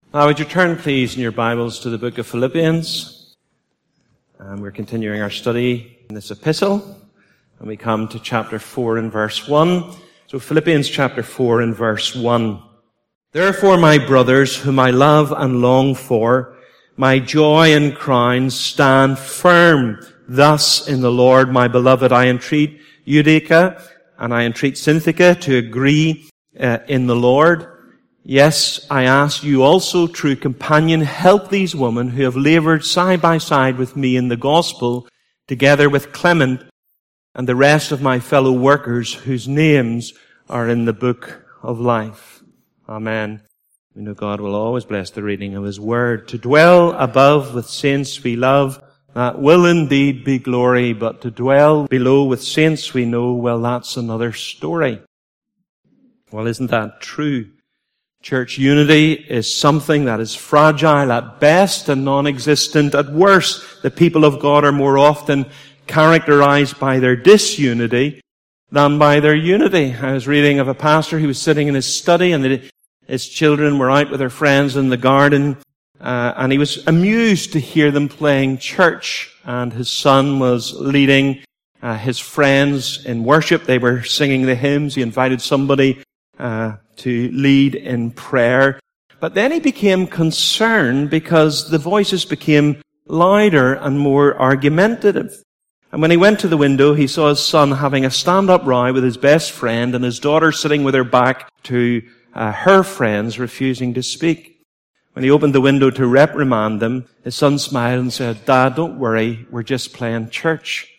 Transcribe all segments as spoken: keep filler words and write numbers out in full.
Now, would you turn, please, in your Bibles to the book of Philippians? And we're continuing our study in this epistle. And we come to chapter four and verse one. So Philippians chapter four and verse one. Therefore, my brothers, whom I love and long for, my joy and crown, stand firm thus in the Lord, my beloved. I entreat Euodia and I entreat Syntyche to agree uh, in the Lord. Yes, I ask you also, true companion, help these women who have labored side by side with me in the gospel, together with Clement and the rest of my fellow workers whose names are in the book of life. Amen. We know God will always bless the reading of His word. To dwell above with saints we love, that will indeed be glory, but to dwell below with saints we know, well, that's another story. Well, isn't that true? Church unity is something that is fragile at best and non-existent at worst. The people of God are more often characterized by their disunity than by their unity. I was reading of a pastor who was sitting in his study and the, his children were out with their friends in the garden, uh, and he was amused to hear them playing church, and his son was leading uh, his friends in worship. They were singing the hymns. He invited somebody uh to lead in prayer. But then he became concerned because the voices became louder and more argumentative. And when he went to the window, he saw his son having a stand-up row with his best friend and his daughter sitting with her back to uh, her friends, refusing to speak. When he opened the window to reprimand them, his son smiled and said, "Dad, don't worry, we're just playing church.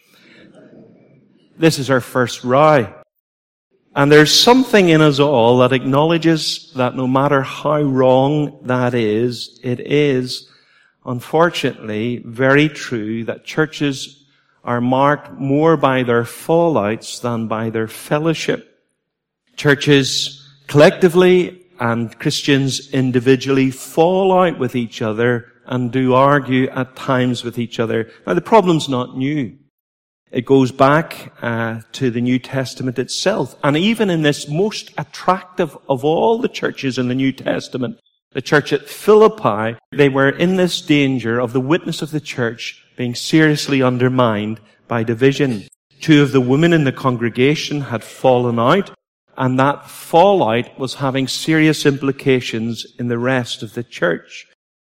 This is our first row." And there's something in us all that acknowledges that no matter how wrong that is, it is, unfortunately, very true that churches are marked more by their fallouts than by their fellowship. Churches collectively and Christians individually fall out with each other and do argue at times with each other. Now, the problem's not new. It goes back uh, to the New Testament itself. And even in this most attractive of all the churches in the New Testament, the church at Philippi, they were in this danger of the witness of the church being seriously undermined by division. Two of the women in the congregation had fallen out, and that fallout was having serious implications in the rest of the church.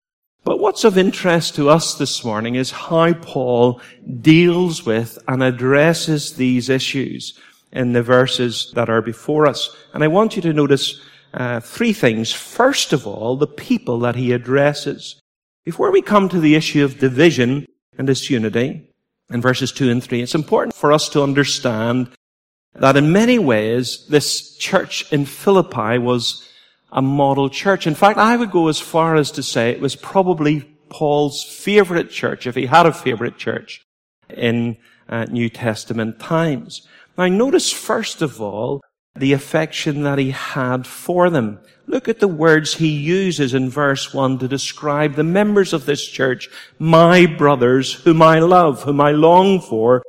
But what's of interest to us this morning is how Paul deals with and addresses these issues in the verses that are before us. And I want you to notice uh, three things. First of all, the people that he addresses. Before we come to the issue of division and disunity in verses two and three, it's important for us to understand that in many ways this church in Philippi was a model church. In fact, I would go as far as to say it was probably Paul's favorite church, if he had a favorite church, in uh, New Testament times. Now, notice first of all the affection that he had for them. Look at the words he uses in verse one to describe the members of this church. My brothers, whom I love, whom I long for,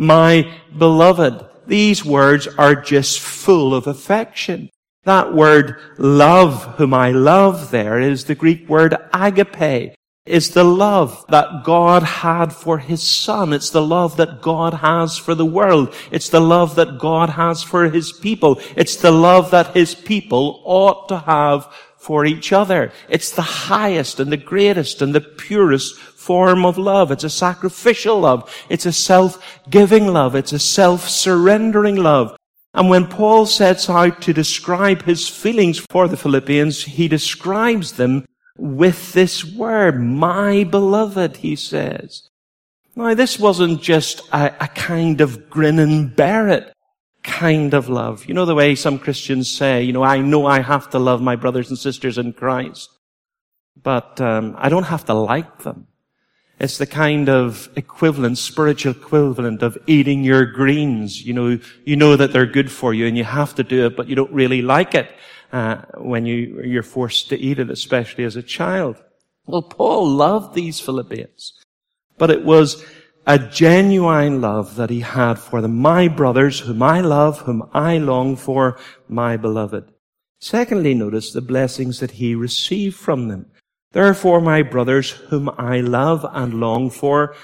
my beloved. These words are just full of affection. That word love, whom I love there, is the Greek word agape. It's the love that God had for His Son. It's the love that God has for the world. It's the love that God has for His people. It's the love that His people ought to have for each other. It's the highest and the greatest and the purest form of love. It's a sacrificial love. It's a self-giving love. It's a self-surrendering love. And when Paul sets out to describe his feelings for the Philippians, he describes them with this word, my beloved, he says. Now, this wasn't just a, a kind of grin and bear it kind of love. You know the way some Christians say, you know, I know I have to love my brothers and sisters in Christ, but um, I don't have to like them. It's the kind of equivalent, spiritual equivalent of eating your greens. You know, you know that they're good for you and you have to do it, but you don't really like it uh, when you, you're forced to eat it, especially as a child. Well, Paul loved these Philippians, but it was a genuine love that he had for them. My brothers, whom I love, whom I long for, my beloved. Secondly, notice the blessings that he received from them. Therefore, my brothers, whom I love and long for,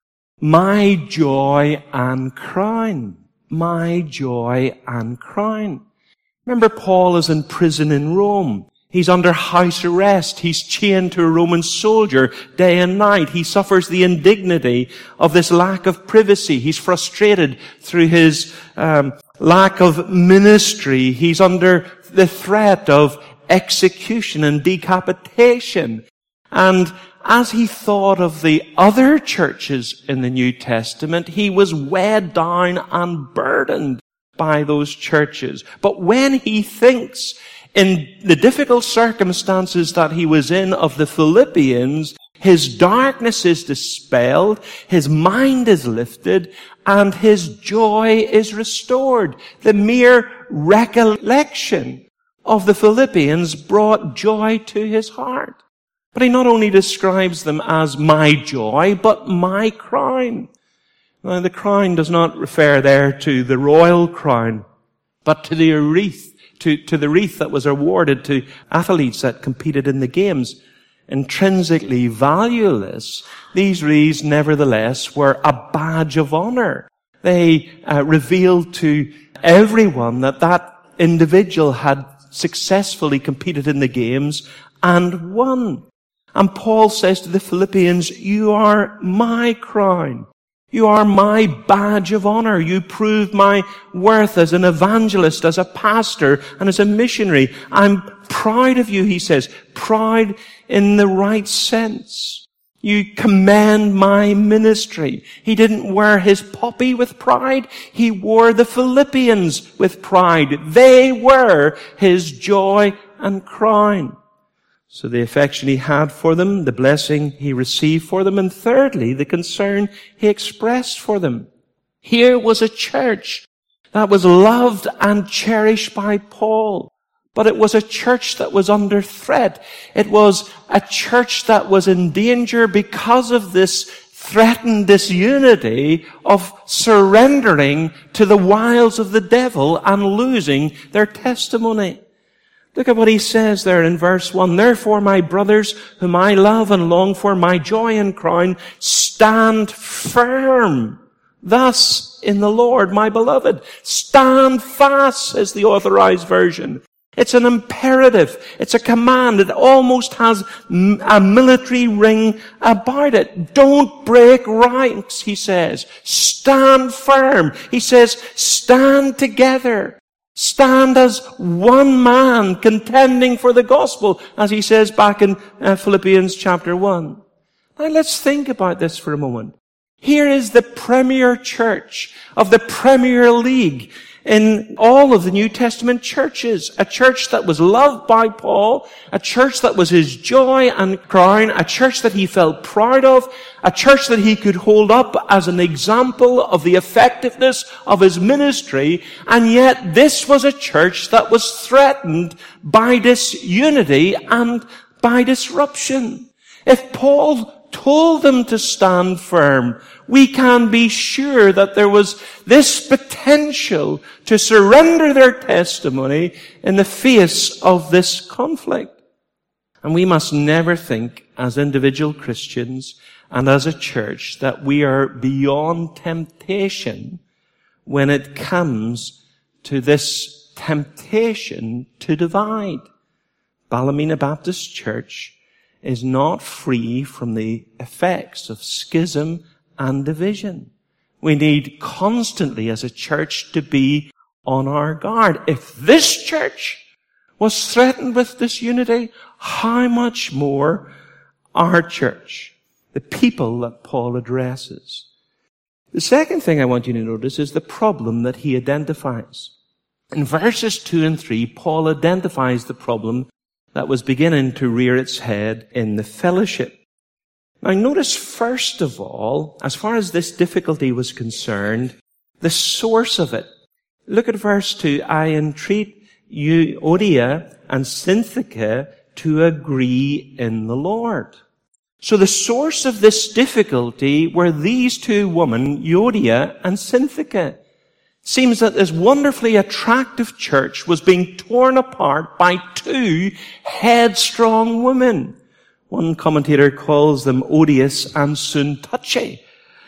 my joy and crown. My joy and crown. Remember, Paul is in prison in Rome. He's under house arrest. He's chained to a Roman soldier day and night. He suffers the indignity of this lack of privacy. He's frustrated through his um, lack of ministry. He's under the threat of execution and decapitation. And as he thought of the other churches in the New Testament, he was weighed down and burdened by those churches. But when he thinks in the difficult circumstances that he was in of the Philippians, his darkness is dispelled, his mind is lifted, and his joy is restored. The mere recollection of the Philippians brought joy to his heart. But he not only describes them as my joy, but my crown. Now, the crown does not refer there to the royal crown, but to the wreath, to, to the wreath that was awarded to athletes that competed in the games. Intrinsically valueless, these wreaths nevertheless were a badge of honor. They uh, revealed to everyone that that individual had successfully competed in the games and won. And Paul says to the Philippians, you are my crown. You are my badge of honor. You prove my worth as an evangelist, as a pastor, and as a missionary. I'm proud of you, he says. Proud in the right sense. You commend my ministry. He didn't wear his poppy with pride. He wore the Philippians with pride. They were his joy and crown. So the affection he had for them, the blessing he received for them, and thirdly, the concern he expressed for them. Here was a church that was loved and cherished by Paul, but it was a church that was under threat. It was a church that was in danger because of this threatened disunity of surrendering to the wiles of the devil and losing their testimony. Look at what he says there in verse one. Therefore, my brothers, whom I love and long for, my joy and crown, stand firm thus in the Lord, my beloved. Stand fast, says the Authorized Version. It's an imperative. It's a command. It almost has a military ring about it. Don't break ranks, he says. Stand firm. He says, stand together. Stand as one man contending for the gospel, as he says back in uh, Philippians chapter one. Now let's think about this for a moment. Here is the premier church of the Premier League in all of the New Testament churches. A church that was loved by Paul, a church that was his joy and crown, a church that he felt proud of, a church that he could hold up as an example of the effectiveness of his ministry, and yet this was a church that was threatened by disunity and by disruption. If Paul told them to stand firm, we can be sure that there was this potential to surrender their testimony in the face of this conflict. And we must never think as individual Christians and as a church that we are beyond temptation when it comes to this temptation to divide. Ballymena Baptist Church is not free from the effects of schism and division. We need constantly as a church to be on our guard. If this church was threatened with disunity, how much more our church, the people that Paul addresses. The second thing I want you to notice is the problem that he identifies. In verses two and three, Paul identifies the problem that was beginning to rear its head in the fellowship. Now notice first of all, as far as this difficulty was concerned, the source of it. Look at verse two. I entreat Euodia and Syntyche to agree in the Lord. So the source of this difficulty were these two women, Euodia and Syntyche. Seems that this wonderfully attractive church was being torn apart by two headstrong women. One commentator calls them odious and soon touchy.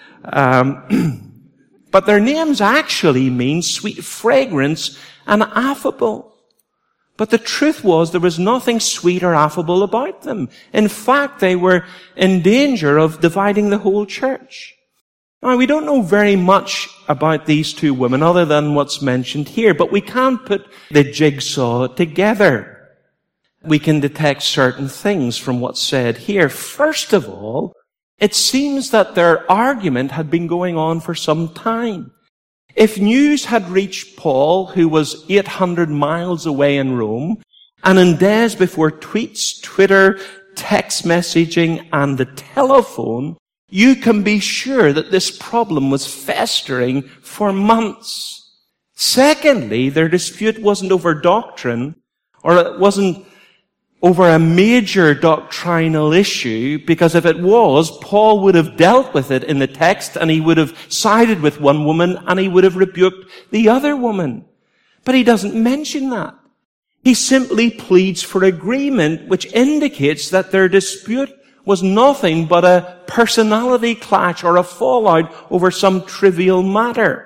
Um, but their names actually mean sweet fragrance and affable. But the truth was there was nothing sweet or affable about them. In fact, they were in danger of dividing the whole church. Now, we don't know very much about these two women other than what's mentioned here, but we can put the jigsaw together. We can detect certain things from what's said here. First of all, it seems that their argument had been going on for some time. If news had reached Paul, who was eight hundred miles away in Rome, and in days before tweets, Twitter, text messaging, and the telephone, you can be sure that this problem was festering for months. Secondly, their dispute wasn't over doctrine, or it wasn't over a major doctrinal issue, because if it was, Paul would have dealt with it in the text, and he would have sided with one woman, and he would have rebuked the other woman. But he doesn't mention that. He simply pleads for agreement, which indicates that their dispute was nothing but a personality clash or a fallout over some trivial matter.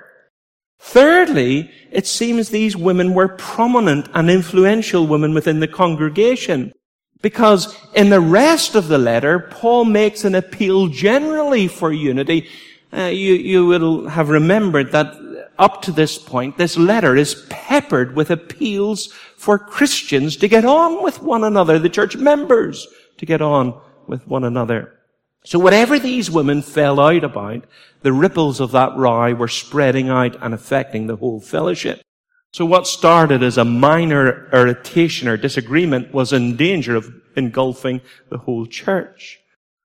Thirdly, it seems these women were prominent and influential women within the congregation, because in the rest of the letter, Paul makes an appeal generally for unity. Uh, you, you will have remembered that up to this point, this letter is peppered with appeals for Christians to get on with one another, the church members to get on with one another. So whatever these women fell out about, the ripples of that row were spreading out and affecting the whole fellowship. So what started as a minor irritation or disagreement was in danger of engulfing the whole church.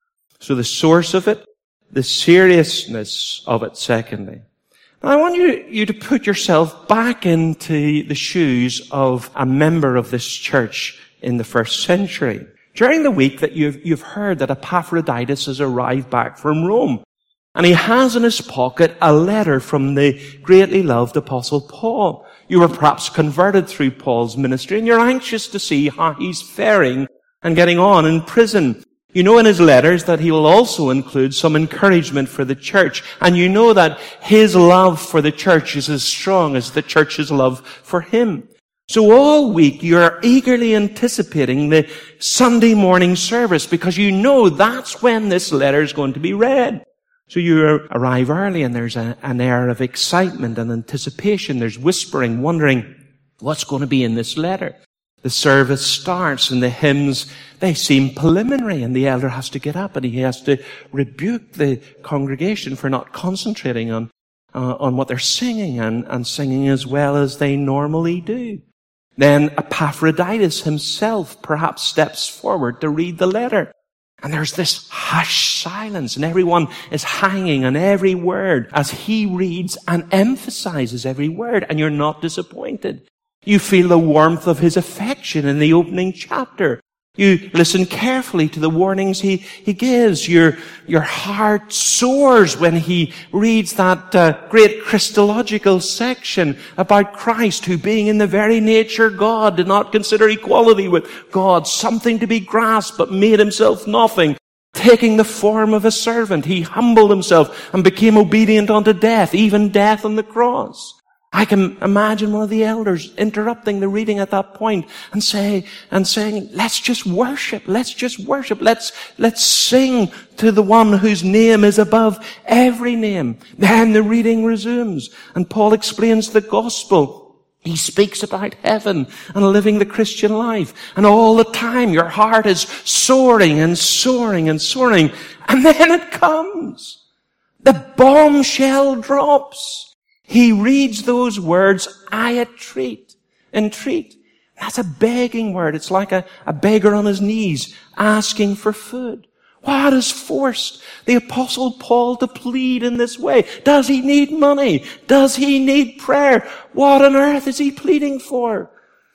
So the source of it, the seriousness of it, secondly. Now I want you, you to put yourself back into the shoes of a member of this church in the first century. During the week that you've, you've heard that Epaphroditus has arrived back from Rome, and he has in his pocket a letter from the greatly loved Apostle Paul. You were perhaps converted through Paul's ministry, and you're anxious to see how he's faring and getting on in prison. You know in his letters that he will also include some encouragement for the church, and you know that his love for the church is as strong as the church's love for him. So all week you're eagerly anticipating the Sunday morning service because you know that's when this letter is going to be read. So you arrive early and there's a, an air of excitement and anticipation. There's whispering, wondering what's going to be in this letter. The service starts and the hymns, they seem preliminary, and the elder has to get up and he has to rebuke the congregation for not concentrating on, uh, on what they're singing and, and singing as well as they normally do. Then Epaphroditus himself perhaps steps forward to read the letter. And there's this hushed silence, and everyone is hanging on every word as he reads and emphasizes every word, and you're not disappointed. You feel the warmth of his affection in the opening chapter. You listen carefully to the warnings he, he gives. Your, your heart soars when he reads that uh, great Christological section about Christ, who being in the very nature God, did not consider equality with God something to be grasped, but made himself nothing. Taking the form of a servant, he humbled himself and became obedient unto death, even death on the cross. I can imagine one of the elders interrupting the reading at that point and say, and saying, let's just worship, let's just worship, let's, let's sing to the one whose name is above every name. Then the reading resumes, and Paul explains the gospel. He speaks about heaven and living the Christian life. And all the time your heart is soaring and soaring and soaring. And then it comes. The bombshell drops. He reads those words, I entreat, entreat. That's a begging word. It's like a, a beggar on his knees asking for food. What has forced the Apostle Paul to plead in this way? Does he need money? Does he need prayer? What on earth is he pleading for?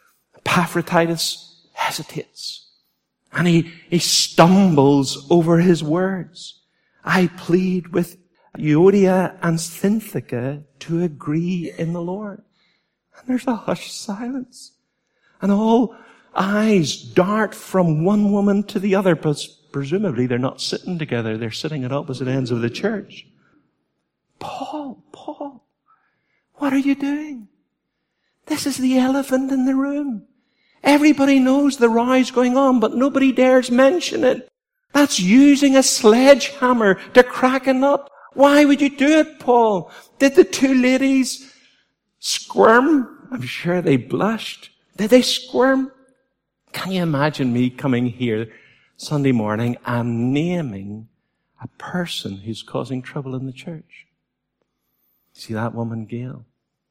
Epaphroditus hesitates, and he, he stumbles over his words. I plead with Euodia and Syntyche to agree in the Lord. And there's a hushed silence. And all eyes dart from one woman to the other, presumably they're not sitting together. They're sitting at opposite ends of the church. Paul, Paul, what are you doing? This is the elephant in the room. Everybody knows the row's going on, but nobody dares mention it. That's using a sledgehammer to crack a nut. Why would you do it, Paul? Did the two ladies squirm? I'm sure they blushed. Did they squirm? Can you imagine me coming here Sunday morning and naming a person who's causing trouble in the church? See that woman, Gail?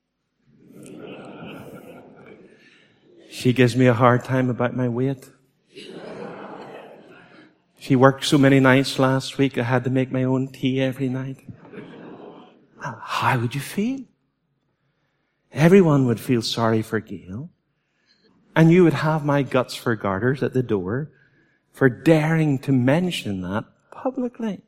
She gives me a hard time about my weight. She worked so many nights last week, I had to make my own tea every night. How would you feel? Everyone would feel sorry for Gail. And you would have my guts for garters at the door for daring to mention that publicly.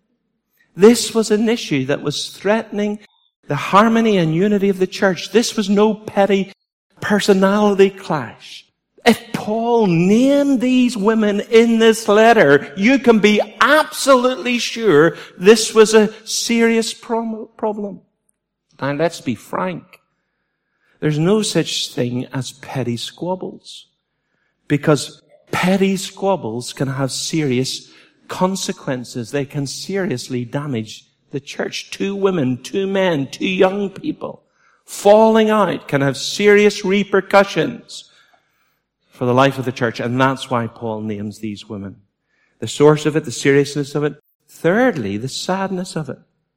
This was an issue that was threatening the harmony and unity of the church. This was no petty personality clash. If Paul named these women in this letter, you can be absolutely sure this was a serious problem. Now let's be frank. There's no such thing as petty squabbles, because petty squabbles can have serious consequences. They can seriously damage the church. Two women, two men, two young people falling out can have serious repercussions for the life of the church, and that's why Paul names these women. The source of it, the seriousness of it. Thirdly, the sadness of it.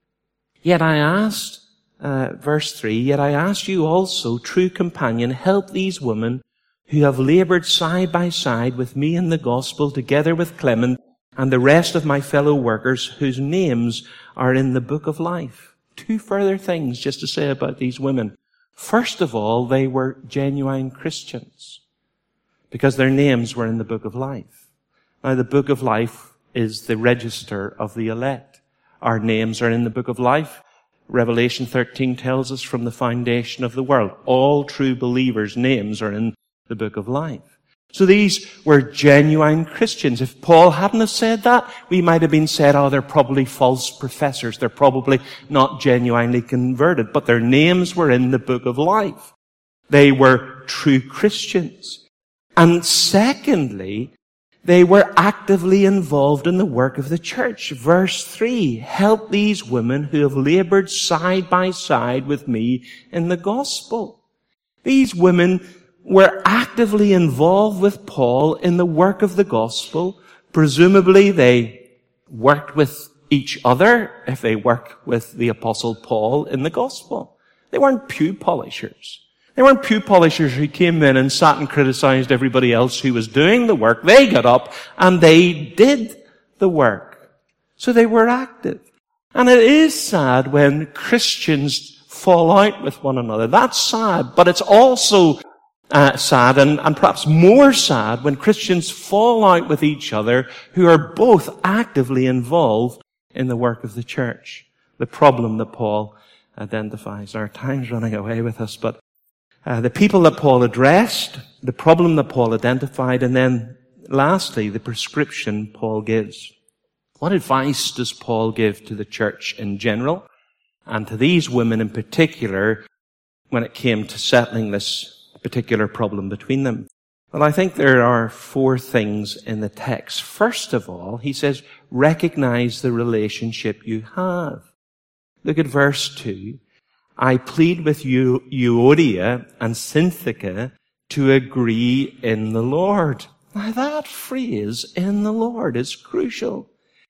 Yet I asked, uh, verse three, yet I ask you also, true companion, help these women who have labored side by side with me in the gospel, together with Clement and the rest of my fellow workers whose names are in the book of life. Two further things just to say about these women. First of all, they were genuine Christians because their names were in the book of life. Now, the book of life is the register of the elect. Our names are in the book of life. Revelation thirteen tells us from the foundation of the world, all true believers' names are in the book of life. So these were genuine Christians. If Paul hadn't have said that, we might have been said, oh, they're probably false professors. They're probably not genuinely converted. But their names were in the book of life. They were true Christians. And secondly, they were actively involved in the work of the church. Verse three, help these women who have labored side by side with me in the gospel. These women were actively involved with Paul in the work of the gospel. Presumably they worked with each other if they worked with the apostle Paul in the gospel. They weren't pew polishers. They weren't pew polishers who came in and sat and criticized everybody else who was doing the work. They got up and they did the work. So they were active. And it is sad when Christians fall out with one another. That's sad, but it's also uh, sad and, and perhaps more sad when Christians fall out with each other who are both actively involved in the work of the church. The problem that Paul identifies. Our time's running away with us, but Uh, the people that Paul addressed, the problem that Paul identified, and then lastly, the prescription Paul gives. What advice does Paul give to the church in general, and to these women in particular, when it came to settling this particular problem between them? Well, I think there are four things in the text. First of all, he says, recognize the relationship you have. Look at verse two. I plead with you, Euodia and Syntyche to agree in the Lord. Now that phrase, in the Lord, is crucial.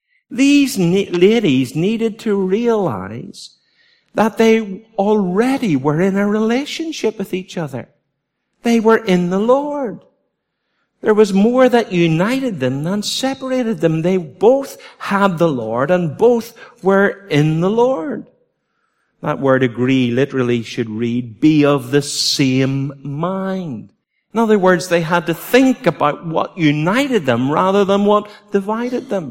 These ne- ladies needed to realize that they already were in a relationship with each other. They were in the Lord. There was more that united them than separated them. They both had the Lord and both were in the Lord. That word agree literally should read, be of the same mind. In other words, they had to think about what united them rather than what divided them.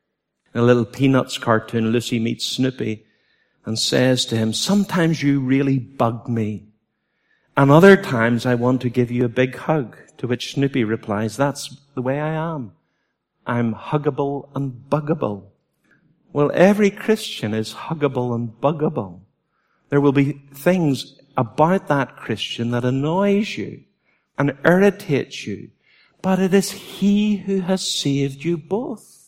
In a little Peanuts cartoon, Lucy meets Snoopy and says to him, sometimes you really bug me. And other times I want to give you a big hug. To which Snoopy replies, that's the way I am. I'm huggable and buggable. Well, every Christian is huggable and buggable. There will be things about that Christian that annoys you and irritates you, but it is He who has saved you both.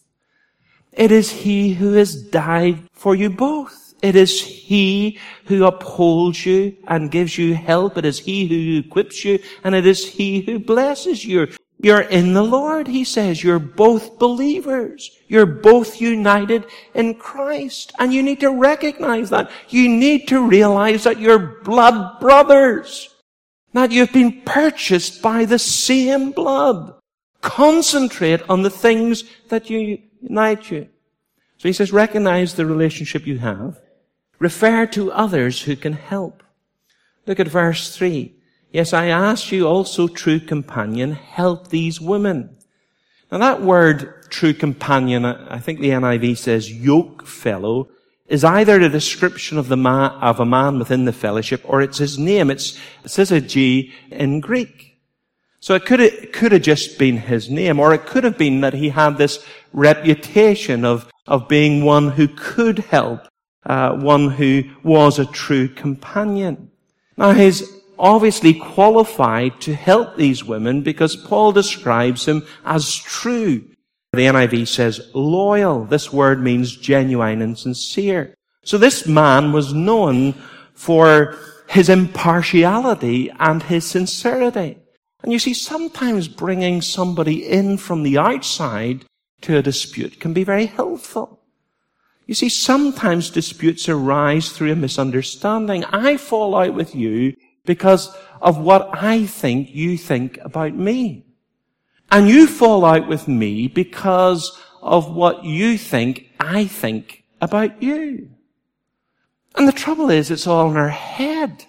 It is He who has died for you both. It is He who upholds you and gives you help. It is He who equips you, and it is He who blesses you. You're in the Lord, He says. You're both believers. You're both united in Christ. And you need to recognize that. You need to realize that you're blood brothers. That you've been purchased by the same blood. Concentrate on the things that you unite you. So he says, recognize the relationship you have. Refer to others who can help. Look at verse three. Yes, I ask you also, true companion, help these women. Now that word, true companion, I think the N I V says yoke fellow, is either a description of the man, of a man within the fellowship, or it's his name. It's, it says a G in Greek. So it could, it could have just been his name, or it could have been that he had this reputation of, of being one who could help, uh, one who was a true companion. Now he's obviously qualified to help these women because Paul describes him as true. The N I V says loyal. This word means genuine and sincere. So this man was known for his impartiality and his sincerity. And you see, sometimes bringing somebody in from the outside to a dispute can be very helpful. You see, sometimes disputes arise through a misunderstanding. I fall out with you because of what I think you think about me. And you fall out with me because of what you think I think about you. And the trouble is, it's all in our head.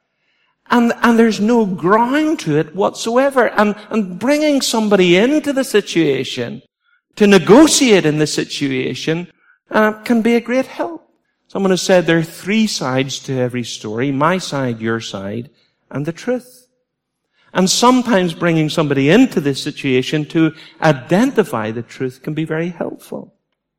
And, and there's no ground to it whatsoever. And, and bringing somebody into the situation to negotiate in the situation uh, can be a great help. Someone has said there are three sides to every story: my side, your side, and the truth. And sometimes bringing somebody into this situation to identify the truth can be very helpful.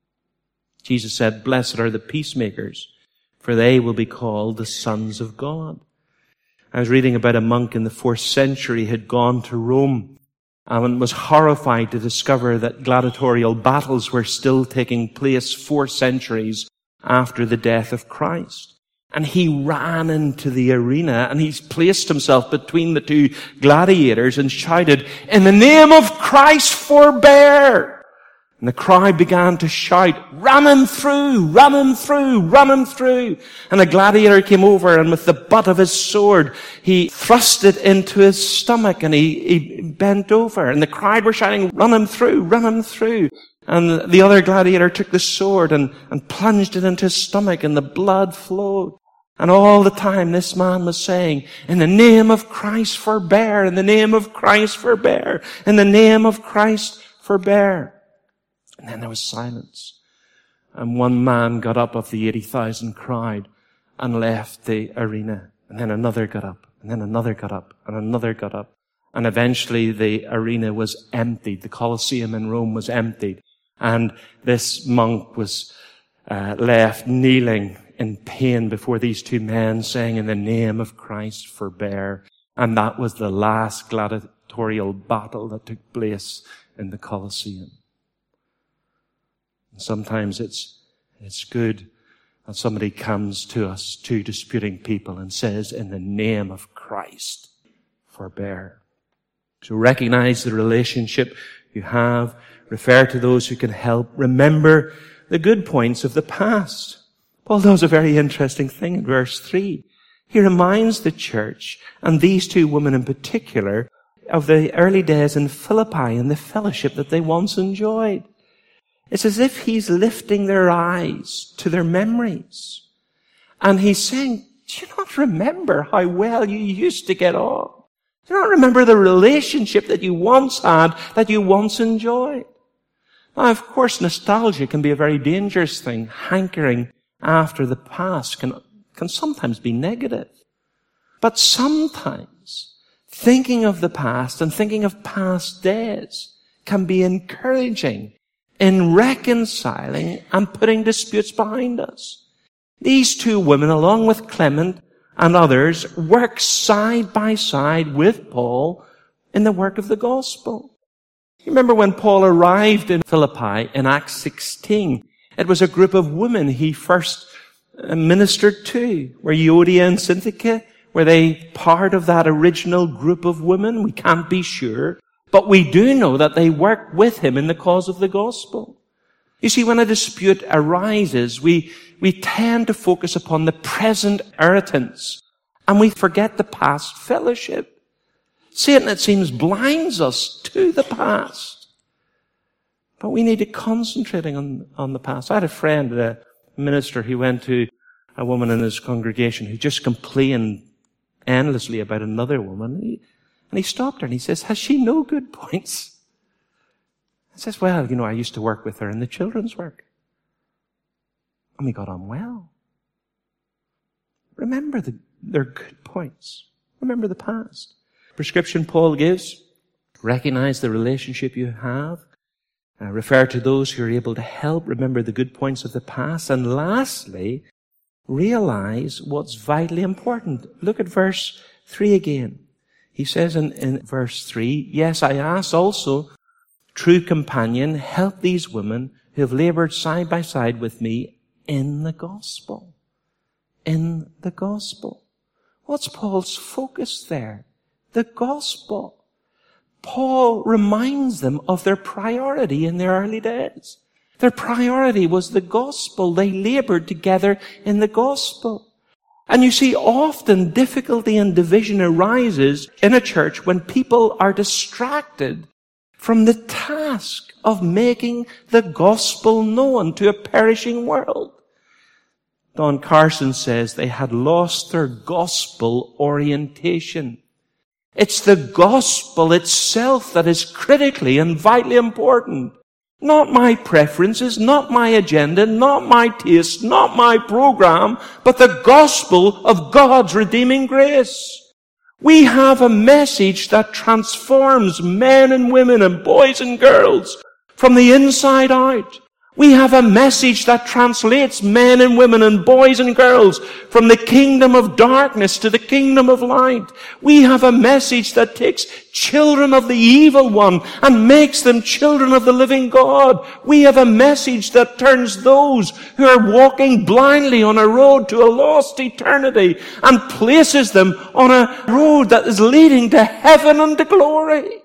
Jesus said, blessed are the peacemakers, for they will be called the sons of God. I was reading about a monk in the fourth century who had gone to Rome and was horrified to discover that gladiatorial battles were still taking place four centuries after the death of Christ. And he ran into the arena and he placed himself between the two gladiators and shouted, in the name of Christ, forbear! And the crowd began to shout, run him through, run him through, run him through. And a gladiator came over and with the butt of his sword, he thrust it into his stomach and he, he bent over. And the crowd were shouting, run him through, run him through. And the other gladiator took the sword and, and plunged it into his stomach and the blood flowed. And all the time this man was saying, in the name of Christ, forbear, in the name of Christ, forbear, in the name of Christ, forbear. And then there was silence. And one man got up of the eighty thousand crowd and left the arena. And then another got up, and then another got up, and another got up. And eventually the arena was emptied. The Colosseum in Rome was emptied. And this monk was uh, left kneeling in pain before these two men, saying, in the name of Christ, forbear. And that was the last gladiatorial battle that took place in the Colosseum. And sometimes it's, it's good that somebody comes to us, two disputing people, and says, in the name of Christ, forbear. So recognize the relationship you have. Refer to those who can help. Remember the good points of the past. Paul does a very interesting thing in verse three. He reminds the church, and these two women in particular, of the early days in Philippi and the fellowship that they once enjoyed. It's as if he's lifting their eyes to their memories. And he's saying, do you not remember how well you used to get on? Do you not remember the relationship that you once had, that you once enjoyed? Now, of course, nostalgia can be a very dangerous thing. Hankering after the past can, can sometimes be negative. But sometimes thinking of the past and thinking of past days can be encouraging in reconciling and putting disputes behind us. These two women, along with Clement and others, work side by side with Paul in the work of the gospel. You remember when Paul arrived in Philippi in Acts sixteen, it was a group of women he first ministered to. Were Euodia and Syntyche, were they part of that original group of women? We can't be sure. But we do know that they worked with him in the cause of the gospel. You see, when a dispute arises, we, we tend to focus upon the present irritants, and we forget the past fellowship. Satan, it seems, blinds us to the past. But we need to concentrate on, on the past. I had a friend, a minister, he went to a woman in his congregation who just complained endlessly about another woman. And he, and he stopped her and he says, has she no good points? He says, well, you know, I used to work with her in the children's work. And we got on well. Remember the, their good points. Remember the past. Prescription Paul gives, recognize the relationship you have. Uh, refer to those who are able to help. Remember the good points of the past. And lastly, realize what's vitally important. Look at verse three again. He says in, in verse three, yes, I ask also, true companion, help these women who have labored side by side with me in the gospel. In the gospel. What's Paul's focus there? The gospel. Paul reminds them of their priority in their early days. Their priority was the gospel. They labored together in the gospel. And you see, often difficulty and division arises in a church when people are distracted from the task of making the gospel known to a perishing world. Don Carson says they had lost their gospel orientation. It's the gospel itself that is critically and vitally important. Not my preferences, not my agenda, not my taste, not my program, but the gospel of God's redeeming grace. We have a message that transforms men and women and boys and girls from the inside out. We have a message that translates men and women and boys and girls from the kingdom of darkness to the kingdom of light. We have a message that takes children of the evil one and makes them children of the living God. We have a message that turns those who are walking blindly on a road to a lost eternity and places them on a road that is leading to heaven and to glory.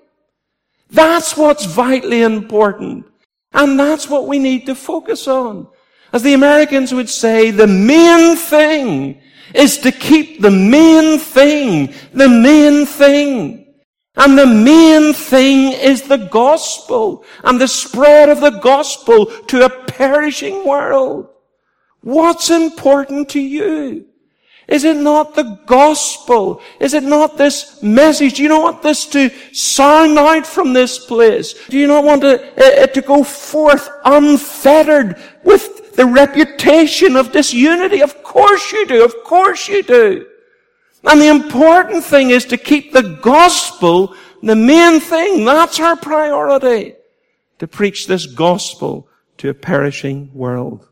That's what's vitally important. And that's what we need to focus on. As the Americans would say, the main thing is to keep the main thing, the main thing. And the main thing is the gospel and the spread of the gospel to a perishing world. What's important to you? Is it not the gospel? Is it not this message? Do you not want this to sound out from this place? Do you not want to, uh, to go forth unfettered with the reputation of disunity? Of course you do. Of course you do. And the important thing is to keep the gospel the main thing. That's our priority. To preach this gospel to a perishing world.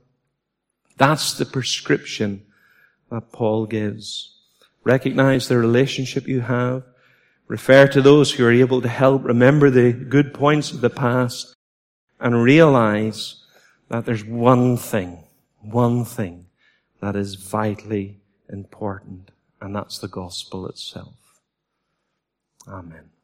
That's the prescription that Paul gives. Recognize the relationship you have. Refer to those who are able to help. Remember the good points of the past. And realize that there's one thing, one thing that is vitally important. And that's the gospel itself. Amen.